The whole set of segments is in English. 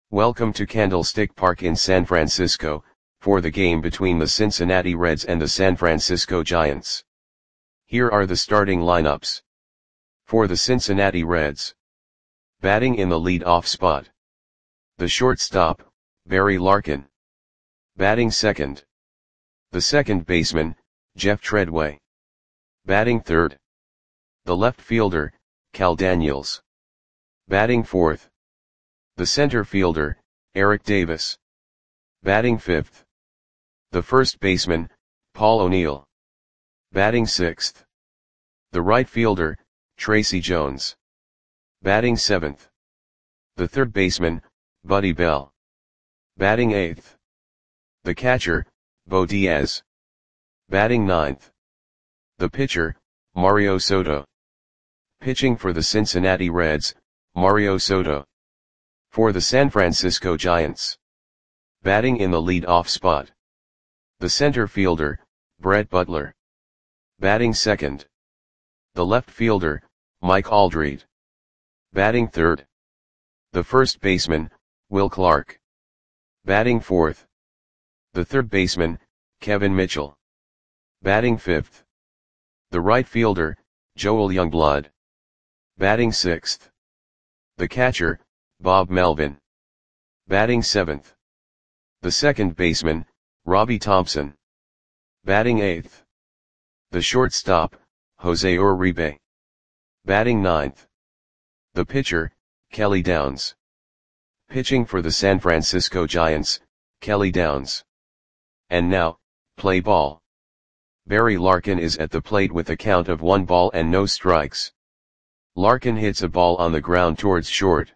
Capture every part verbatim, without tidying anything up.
Welcome to Candlestick Park in San Francisco, for the game between the Cincinnati Reds and the San Francisco Giants. Here are the starting lineups. For the Cincinnati Reds. Batting in the lead-off spot. The shortstop, Barry Larkin. Batting second. The second baseman, Jeff Treadway. Batting third. The left fielder, Cal Daniels. Batting fourth. The center fielder, Eric Davis. Batting fifth. The first baseman, Paul O'Neill. Batting sixth. The right fielder, Tracy Jones. Batting seventh. The third baseman, Buddy Bell. Batting eighth. The catcher, Bo Diaz. Batting ninth. The pitcher, Mario Soto. Pitching for the Cincinnati Reds, Mario Soto. For the San Francisco Giants. Batting in the lead-off spot. The center fielder, Brett Butler. Batting second. The left fielder, Mike Aldrete. Batting third. The first baseman, Will Clark. Batting fourth. The third baseman, Kevin Mitchell. Batting fifth. The right fielder, Joel Youngblood. Batting sixth. The catcher, Bob Melvin. Batting seventh. The second baseman, Robbie Thompson. Batting eighth. The shortstop, Jose Uribe. Batting ninth. The pitcher, Kelly Downs. Pitching for the San Francisco Giants, Kelly Downs. And now, play ball. Barry Larkin is at the plate with a count of one ball and no strikes. Larkin hits a ball on the ground towards short.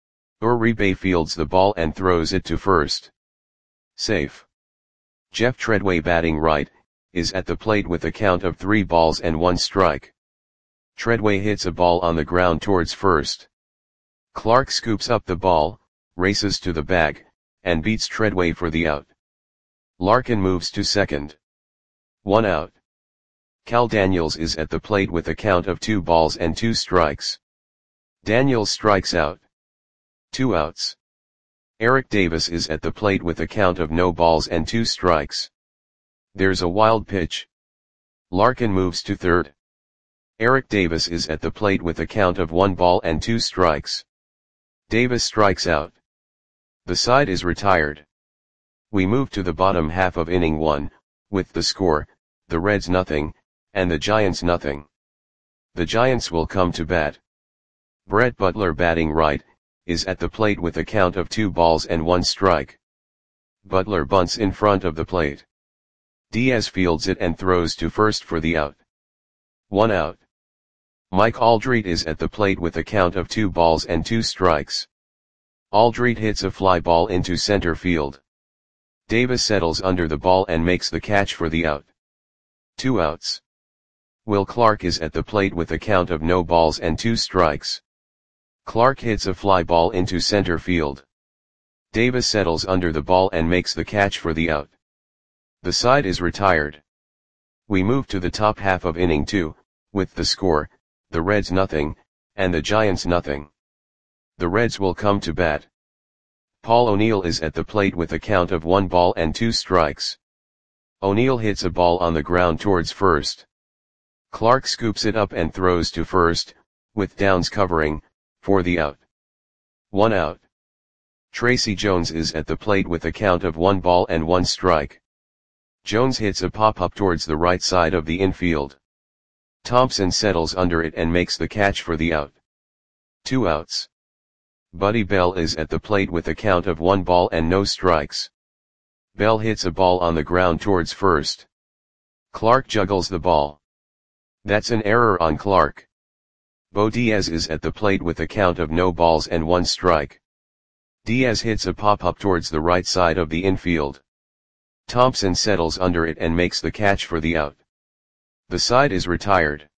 Uribe fields the ball and throws it to first. Safe. Jeff Treadway, batting right, is at the plate with a count of three balls and one strike. Treadway hits a ball on the ground towards first. Clark scoops up the ball, races to the bag, and beats Treadway for the out. Larkin moves to second. One out. Cal Daniels is at the plate with a count of two balls and two strikes. Daniels strikes out. Two outs. Eric Davis is at the plate with a count of no balls and two strikes. There's a wild pitch. Larkin moves to third. Eric Davis is at the plate with a count of one ball and two strikes. Davis strikes out. The side is retired. We move to the bottom half of inning one, with the score, the Reds nothing, and the Giants nothing. The Giants will come to bat. Brett Butler, batting right, is at the plate with a count of two balls and one strike. Butler bunts in front of the plate. Diaz fields it and throws to first for the out. One out. Mike Aldrete is at the plate with a count of two balls and two strikes. Aldrete hits a fly ball into center field. Davis settles under the ball and makes the catch for the out. Two outs. Will Clark is at the plate with a count of no balls and two strikes. Clark hits a fly ball into center field. Davis settles under the ball and makes the catch for the out. The side is retired. We move to the top half of inning two, with the score, the Reds nothing, and the Giants nothing. The Reds will come to bat. Paul O'Neill is at the plate with a count of one ball and two strikes. O'Neill hits a ball on the ground towards first. Clark scoops it up and throws to first, with Downs covering, for the out. One out. Tracy Jones is at the plate with a count of one ball and one strike. Jones hits a pop-up towards the right side of the infield. Thompson settles under it and makes the catch for the out. Two outs. Buddy Bell is at the plate with a count of one ball and no strikes. Bell hits a ball on the ground towards first. Clark juggles the ball. That's an error on Clark. Bo Diaz is at the plate with a count of no balls and one strike. Diaz hits a pop-up towards the right side of the infield. Thompson settles under it and makes the catch for the out. The side is retired.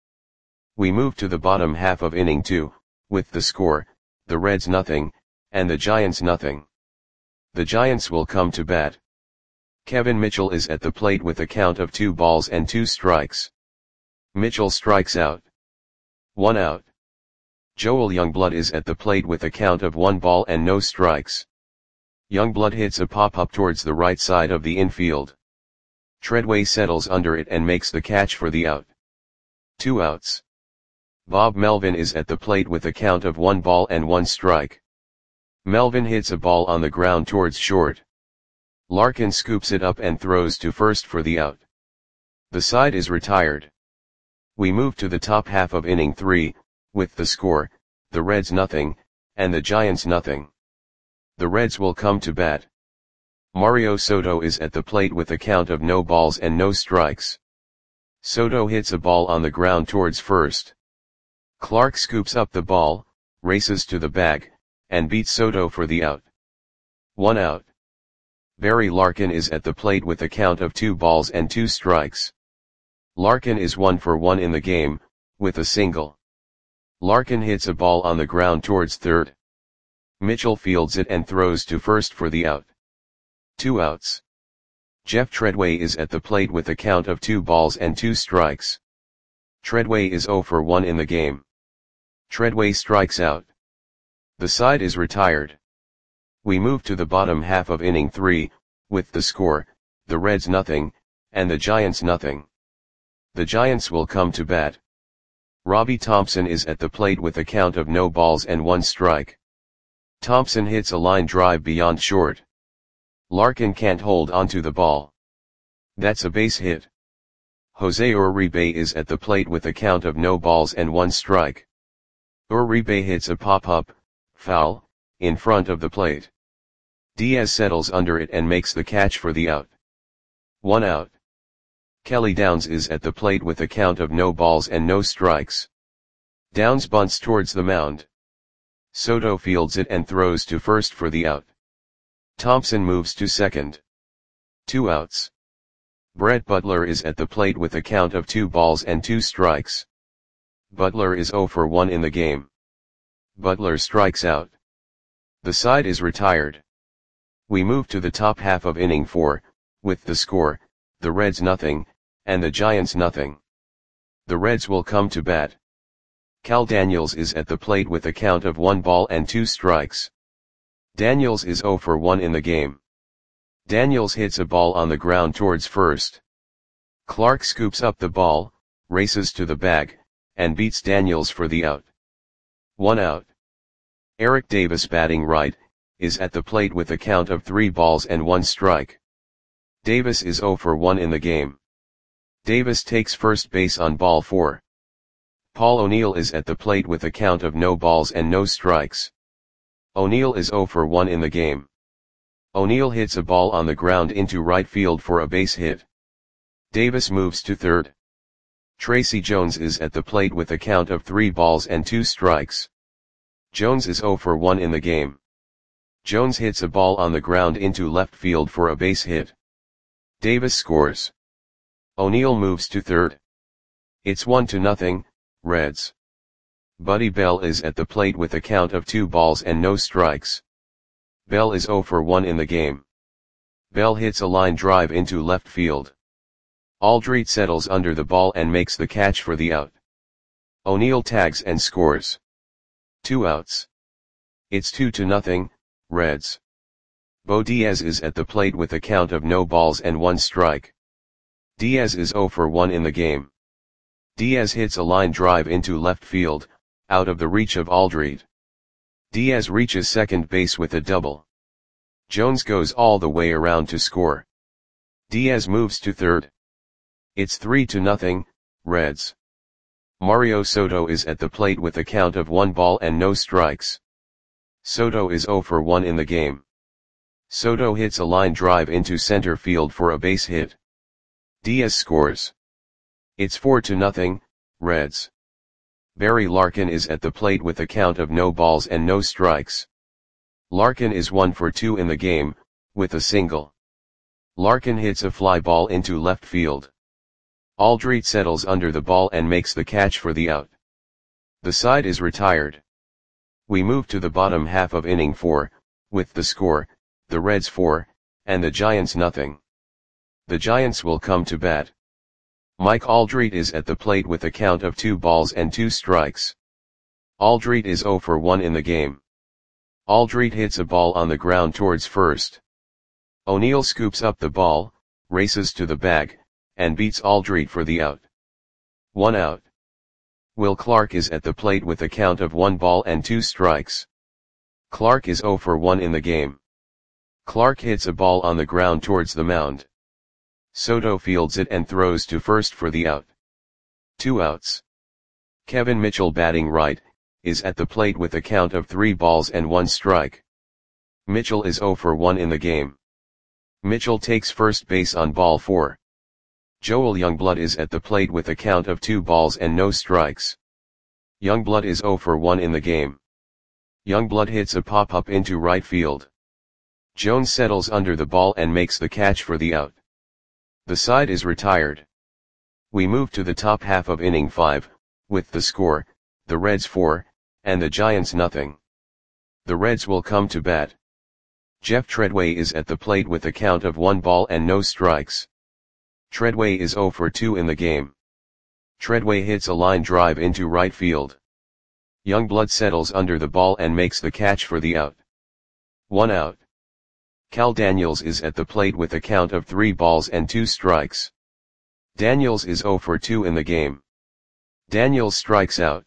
We move to the bottom half of inning two, with the score, the Reds nothing, and the Giants nothing. The Giants will come to bat. Kevin Mitchell is at the plate with a count of two balls and two strikes. Mitchell strikes out. One out. Joel Youngblood is at the plate with a count of one ball and no strikes. Youngblood hits a pop-up towards the right side of the infield. Treadway settles under it and makes the catch for the out. Two outs. Bob Melvin is at the plate with a count of one ball and one strike. Melvin hits a ball on the ground towards short. Larkin scoops it up and throws to first for the out. The side is retired. We move to the top half of inning three, with the score, the Reds nothing, and the Giants nothing. The Reds will come to bat. Mario Soto is at the plate with a count of no balls and no strikes. Soto hits a ball on the ground towards first. Clark scoops up the ball, races to the bag, and beats Soto for the out. One out. Barry Larkin is at the plate with a count of two balls and two strikes. Larkin is one for one in the game, with a single. Larkin hits a ball on the ground towards third. Mitchell fields it and throws to first for the out. Two outs. Jeff Treadway is at the plate with a count of two balls and two strikes. Treadway is zero for one in the game. Treadway strikes out. The side is retired. We move to the bottom half of inning three, with the score, the Reds nothing, and the Giants nothing. The Giants will come to bat. Robbie Thompson is at the plate with a count of no balls and one strike. Thompson hits a line drive beyond short. Larkin can't hold onto the ball. That's a base hit. Jose Uribe is at the plate with a count of no balls and one strike. Uribe hits a pop-up, foul, in front of the plate. Diaz settles under it and makes the catch for the out. One out. Kelly Downs is at the plate with a count of no balls and no strikes. Downs bunts towards the mound. Soto fields it and throws to first for the out. Thompson moves to second. Two outs. Brett Butler is at the plate with a count of two balls and two strikes. Butler is zero for one in the game. Butler strikes out. The side is retired. We move to the top half of inning four, with the score, the Reds nothing, and the Giants nothing. The Reds will come to bat. Cal Daniels is at the plate with a count of one ball and two strikes. Daniels is zero for one in the game. Daniels hits a ball on the ground towards first. Clark scoops up the ball, races to the bag, and beats Daniels for the out. One out. Eric Davis, batting right, is at the plate with a count of three balls and one strike. Davis is zero for one in the game. Davis takes first base on ball four. Paul O'Neill is at the plate with a count of no balls and no strikes. O'Neill is zero for one in the game. O'Neill hits a ball on the ground into right field for a base hit. Davis moves to third. Tracy Jones is at the plate with a count of three balls and two strikes. Jones is zero for one in the game. Jones hits a ball on the ground into left field for a base hit. Davis scores. O'Neill moves to third. It's one to nothing, Reds. Buddy Bell is at the plate with a count of two balls and no strikes. Bell is zero for one in the game. Bell hits a line drive into left field. Aldrete settles under the ball and makes the catch for the out. O'Neill tags and scores. Two outs. It's two to nothing, Reds. Bo Diaz is at the plate with a count of no balls and one strike. Diaz is zero for one in the game. Diaz hits a line drive into left field, out of the reach of Aldrete. Diaz reaches second base with a double. Jones goes all the way around to score. Diaz moves to third. It's three to nothing, Reds. Mario Soto is at the plate with a count of one ball and no strikes. Soto is zero for one in the game. Soto hits a line drive into center field for a base hit. Diaz scores. It's four to nothing, Reds. Barry Larkin is at the plate with a count of no balls and no strikes. Larkin is one for two in the game, with a single. Larkin hits a fly ball into left field. Aldrete settles under the ball and makes the catch for the out. The side is retired. We move to the bottom half of inning four, with the score, the Reds four, and the Giants nothing. The Giants will come to bat. Mike Aldrete is at the plate with a count of two balls and two strikes. Aldrete is zero for one in the game. Aldrit hits a ball on the ground towards first. O'Neill scoops up the ball, races to the bag, and beats Aldrit for the out. One out. Will Clark is at the plate with a count of one ball and two strikes. Clark is zero for one in the game. Clark hits a ball on the ground towards the mound. Soto fields it and throws to first for the out. Two outs. Kevin Mitchell, batting right, is at the plate with a count of three balls and one strike. Mitchell is zero for one in the game. Mitchell takes first base on ball four. Joel Youngblood is at the plate with a count of two balls and no strikes. Youngblood is zero for one in the game. Youngblood hits a pop-up into right field. Jones settles under the ball and makes the catch for the out. The side is retired. We move to the top half of inning five, with the score, the Reds four, and the Giants nothing. The Reds will come to bat. Jeff Treadway is at the plate with a count of one ball and no strikes. Treadway is zero for two in the game. Treadway hits a line drive into right field. Youngblood settles under the ball and makes the catch for the out. One out. Cal Daniels is at the plate with a count of three balls and two strikes. Daniels is zero for two in the game. Daniels strikes out.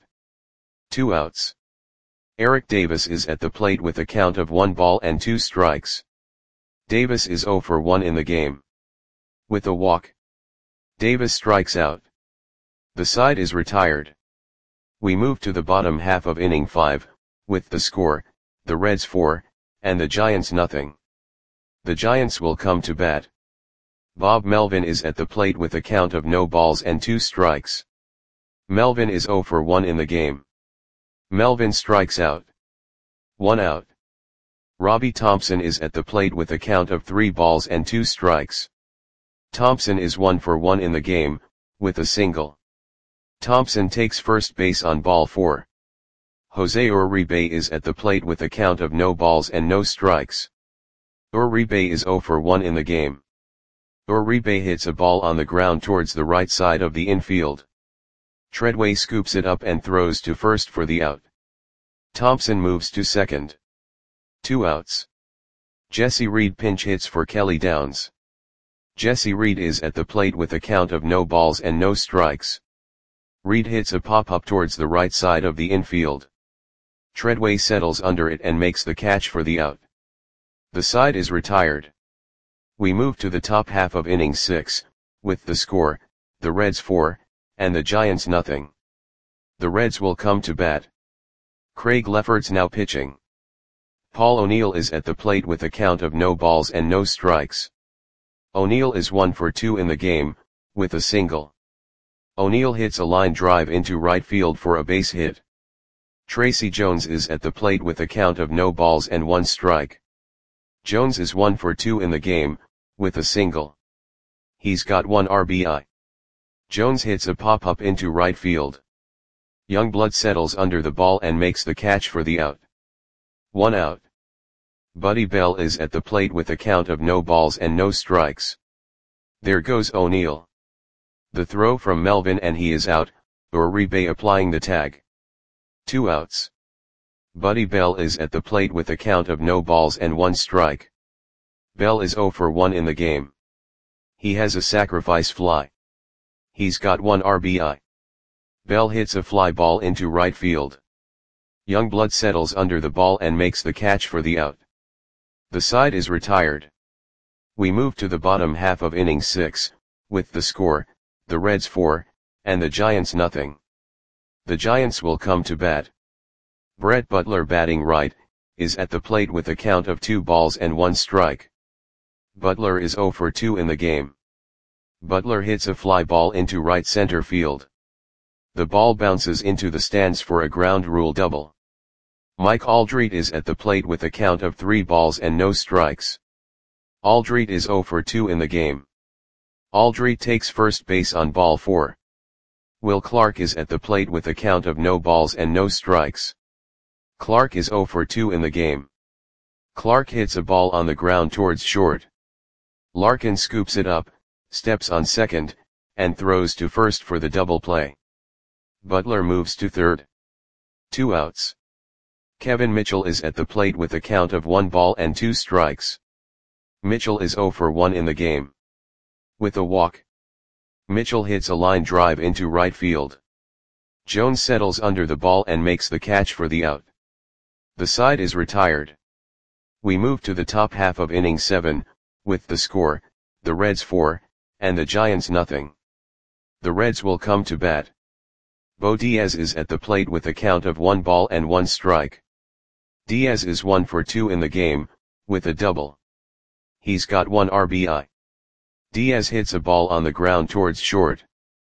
Two outs. Eric Davis is at the plate with a count of one ball and two strikes. Davis is zero for one in the game. With a walk, Davis strikes out. The side is retired. We move to the bottom half of inning five, with the score, the Reds four, and the Giants nothing. The Giants will come to bat. Bob Melvin is at the plate with a count of no balls and two strikes. Melvin is zero for one in the game. Melvin strikes out. One out. Robbie Thompson is at the plate with a count of three balls and two strikes. Thompson is one for one in the game, with a single. Thompson takes first base on ball four. Jose Uribe is at the plate with a count of no balls and no strikes. Uribe is zero for one in the game. Uribe hits a ball on the ground towards the right side of the infield. Treadway scoops it up and throws to first for the out. Thompson moves to second. Two outs. Jesse Reed pinch hits for Kelly Downs. Jesse Reed is at the plate with a count of no balls and no strikes. Reed hits a pop-up towards the right side of the infield. Treadway settles under it and makes the catch for the out. The side is retired. We move to the top half of inning six, with the score, the Reds four, and the Giants nothing. The Reds will come to bat. Craig Lefferts now pitching. Paul O'Neill is at the plate with a count of no balls and no strikes. O'Neill is one for two in the game, with a single. O'Neill hits a line drive into right field for a base hit. Tracy Jones is at the plate with a count of no balls and one strike. Jones is one for two in the game, with a single. He's got one R B I. Jones hits a pop-up into right field. Youngblood settles under the ball and makes the catch for the out. One out. Buddy Bell is at the plate with a count of no balls and no strikes. There goes O'Neill. The throw from Melvin and he is out, Uribe applying the tag. Two outs. Buddy Bell is at the plate with a count of no balls and one strike. Bell is zero for one in the game. He has a sacrifice fly. He's got one R B I. Bell hits a fly ball into right field. Youngblood settles under the ball and makes the catch for the out. The side is retired. We move to the bottom half of inning six, with the score, the Reds four, and the Giants nothing. The Giants will come to bat. Brett Butler, batting right, is at the plate with a count of two balls and one strike. Butler is zero for two in the game. Butler hits a fly ball into right center field. The ball bounces into the stands for a ground rule double. Mike Aldrit is at the plate with a count of three balls and no strikes. Aldrit is zero for two in the game. Aldrit takes first base on ball four. Will Clark is at the plate with a count of no balls and no strikes. Clark is zero for two in the game. Clark hits a ball on the ground towards short. Larkin scoops it up, steps on second, and throws to first for the double play. Butler moves to third. Two outs. Kevin Mitchell is at the plate with a count of one ball and two strikes. Mitchell is zero for one in the game. With a walk, Mitchell hits a line drive into right field. Jones settles under the ball and makes the catch for the out. The side is retired. We move to the top half of inning seven, with the score, the Reds four, and the Giants nothing. The Reds will come to bat. Bo Diaz is at the plate with a count of one ball and one strike. Diaz is one for two in the game, with a double. He's got one R B I. Diaz hits a ball on the ground towards short.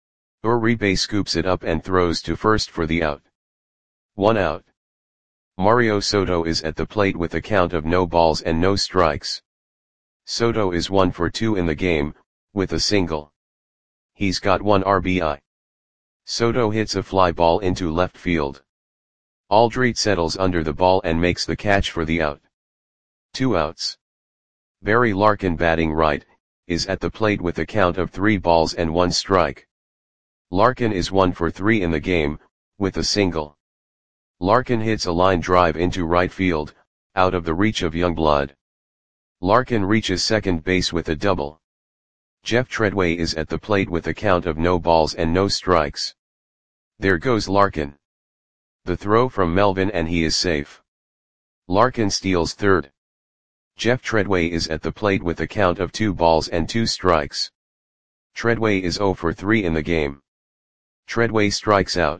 Uribe scoops it up and throws to first for the out. One out. Mario Soto is at the plate with a count of no balls and no strikes. Soto is one for two in the game, with a single. He's got one R B I. Soto hits a fly ball into left field. Aldrete settles under the ball and makes the catch for the out. Two outs. Barry Larkin, batting right, is at the plate with a count of three balls and one strike. Larkin is one for three in the game, with a single. Larkin hits a line drive into right field, out of the reach of Youngblood. Larkin reaches second base with a double. Jeff Treadway is at the plate with a count of no balls and no strikes. There goes Larkin. The throw from Melvin and he is safe. Larkin steals third. Jeff Treadway is at the plate with a count of two balls and two strikes. Treadway is zero for three in the game. Treadway strikes out.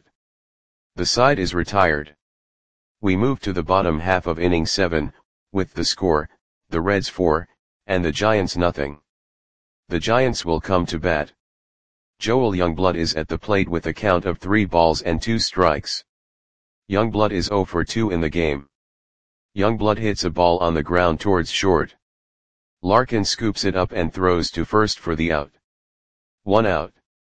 The side is retired. We move to the bottom half of inning seven, with the score, the Reds four, and the Giants nothing. The Giants will come to bat. Joel Youngblood is at the plate with a count of three balls and two strikes. Youngblood is zero for two in the game. Youngblood hits a ball on the ground towards short. Larkin scoops it up and throws to first for the out. One out.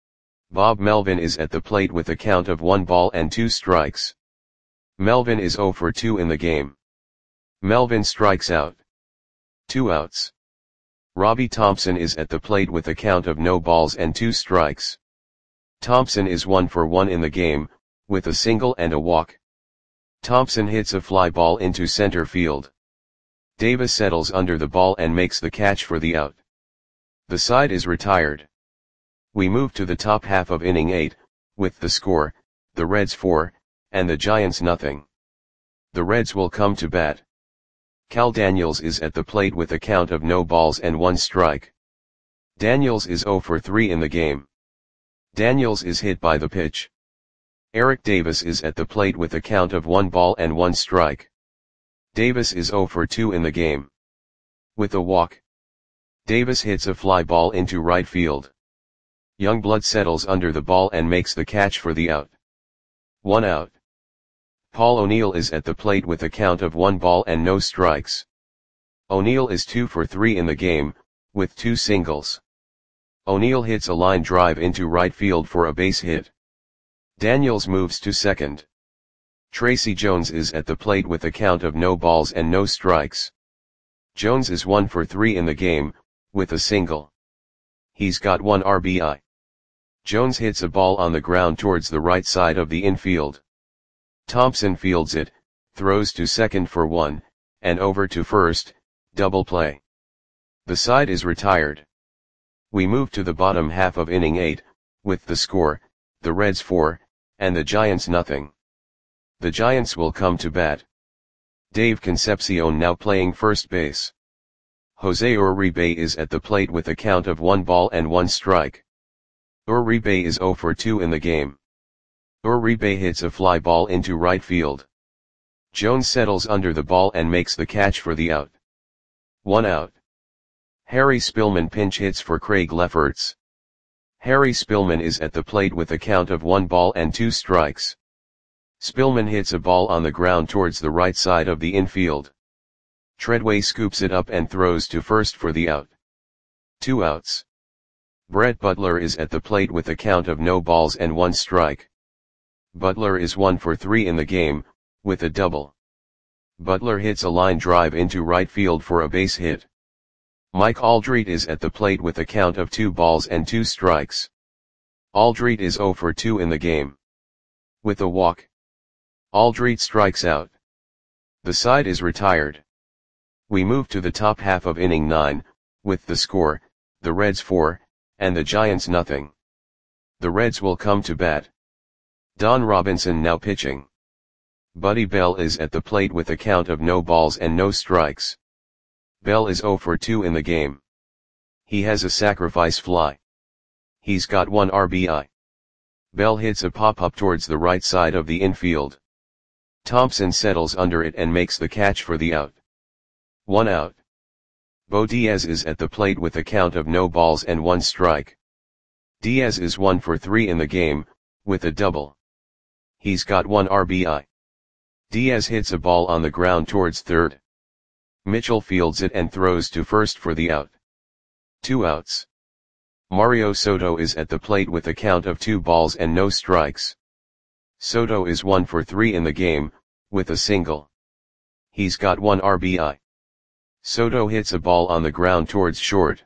Bob Melvin is at the plate with a count of one ball and two strikes. Melvin is zero for two in the game. Melvin strikes out. Two outs. Robbie Thompson is at the plate with a count of no balls and two strikes. Thompson is one for one in the game, with a single and a walk. Thompson hits a fly ball into center field. Davis settles under the ball and makes the catch for the out. The side is retired. We move to the top half of inning eight, with the score, the Reds four, and the Giants nothing. The Reds will come to bat. Cal Daniels is at the plate with a count of no balls and one strike. Daniels is zero for three in the game. Daniels is hit by the pitch. Eric Davis is at the plate with a count of one ball and one strike. Davis is zero for two in the game. With a walk, Davis hits a fly ball into right field. Youngblood settles under the ball and makes the catch for the out. One out. Paul O'Neill is at the plate with a count of one ball and no strikes. O'Neill is two for three in the game, with two singles. O'Neill hits a line drive into right field for a base hit. Daniels moves to second. Tracy Jones is at the plate with a count of no balls and no strikes. Jones is one for three in the game, with a single. He's got one R B I. Jones hits a ball on the ground towards the right side of the infield. Thompson fields it, throws to second for one, and over to first, double play. The side is retired. We move to the bottom half of inning eight, with the score, the Reds four, and the Giants nothing. The Giants will come to bat. Dave Concepcion now playing first base. Jose Uribe is at the plate with a count of one ball and one strike. Uribe is zero for two in the game. Uribe hits a fly ball into right field. Jones settles under the ball and makes the catch for the out. One out. Harry Spillman pinch hits for Craig Lefferts. Harry Spillman is at the plate with a count of one ball and two strikes. Spillman hits a ball on the ground towards the right side of the infield. Treadway scoops it up and throws to first for the out. Two outs. Brett Butler is at the plate with a count of no balls and one strike. Butler is one for three in the game, with a double. Butler hits a line drive into right field for a base hit. Mike Aldrete is at the plate with a count of two balls and two strikes. Aldrete is zero for two in the game. With a walk, Aldrete strikes out. The side is retired. We move to the top half of inning nine, with the score, the Reds four, and the Giants nothing. The Reds will come to bat. Don Robinson now pitching. Buddy Bell is at the plate with a count of no balls and no strikes. Bell is oh for two in the game. He has a sacrifice fly. He's got one R B I. Bell hits a pop-up towards the right side of the infield. Thompson settles under it and makes the catch for the out. One out. Bo Diaz is at the plate with a count of no balls and one strike. Diaz is one for three in the game, with a double. He's got one R B I. Diaz hits a ball on the ground towards third. Mitchell fields it and throws to first for the out. Two outs. Mario Soto is at the plate with a count of two balls and no strikes. Soto is one for three in the game, with a single. He's got one R B I. Soto hits a ball on the ground towards short.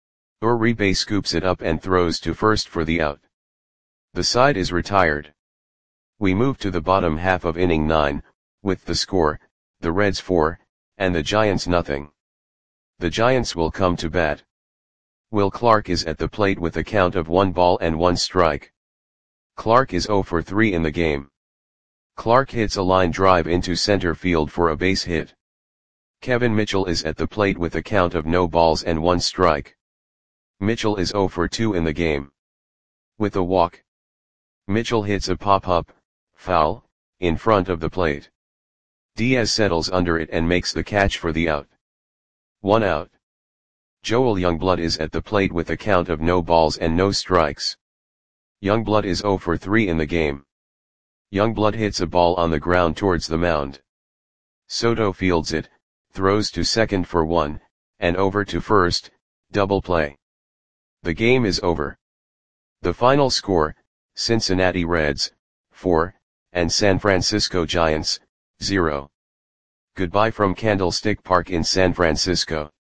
Uribe scoops it up and throws to first for the out. The side is retired. We move to the bottom half of inning nine, with the score, the Reds four, and the Giants nothing. The Giants will come to bat. Will Clark is at the plate with a count of one ball and one strike. Clark is oh for three in the game. Clark hits a line drive into center field for a base hit. Kevin Mitchell is at the plate with a count of no balls and one strike. Mitchell is oh for two in the game. With a walk. Mitchell hits a pop-up, foul, in front of the plate. Diaz settles under it and makes the catch for the out. One out. Joel Youngblood is at the plate with a count of no balls and no strikes. Youngblood is oh for three in the game. Youngblood hits a ball on the ground towards the mound. Soto fields it, throws to second for one, and over to first, double play. The game is over. The final score, Cincinnati Reds, four, and San Francisco Giants, zero. Goodbye from Candlestick Park in San Francisco.